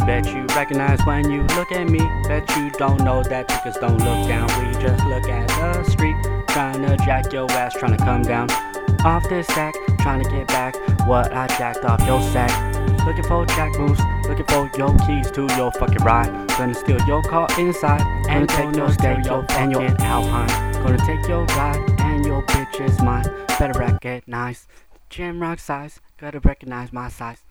Bet you recognize when you look at me. Bet you don't know that chickens don't look down. We just look at the street, trying to jack your ass, trying to come down off this sack, trying to get back what I jacked off your sack. Looking for jack moves, looking for your keys to your fucking ride. Gonna steal your car inside, and take your stereo and your Alpine. Gonna take your ride, and your bitch is mine. Better recognize Jim Rock size, gotta recognize my size.